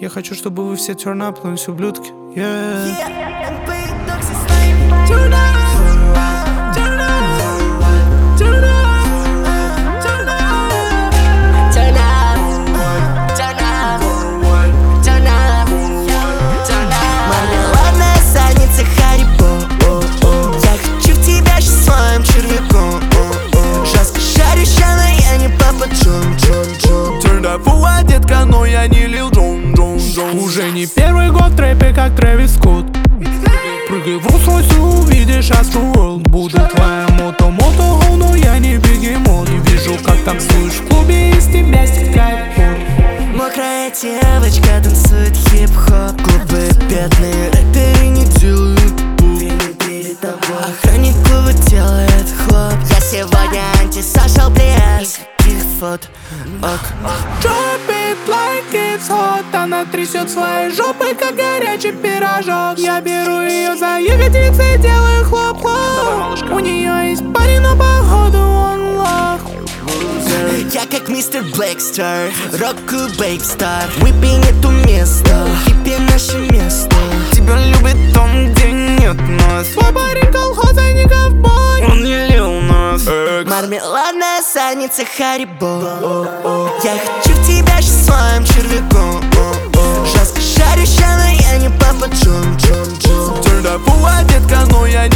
Я хочу, чтобы вы все turn up, но все ублюдки. Мармеладная задница Харибо. Я хочу в тебя сейчас своим червяком. Жестко шарющая, но я не папа Джон. Turned up, детка, но я не лил Джон. Уже не первый год в трэпе, как Трэвис Скотт. Прыгай в Rolls-Royce, увидишь Astroworld. Буду твоя мото-мото, но я не бегемот. Не вижу, как танцуешь в клубе, из тебя стекает пот. Мокрая девочка танцует хип-хоп. Клубы бедные, рэперы не делают пуп. Перед тобой охранник клуба делает хлоп. Я сегодня антисошал, блядь. Каких фото? Drop it like it's hot. Она трясет своей жопой, как горячий пирожок. Я беру ее за ягодицы и делаю хлоп-хлоп. У нее есть парень, но походу он лох. Я как мистер Блэкстар, рок-клуб Бейкстар. Выпей эту место, хиппи наше место. Тебя любит там, где нет нас. Твой парень колхоз, а не ковбой. Он не лил нас. Мармеладная задница Харибо. Я хочу в тебя сейчас своим червяком. Жестко шарющая, но я не папа Джон. Turned up, детка, но я не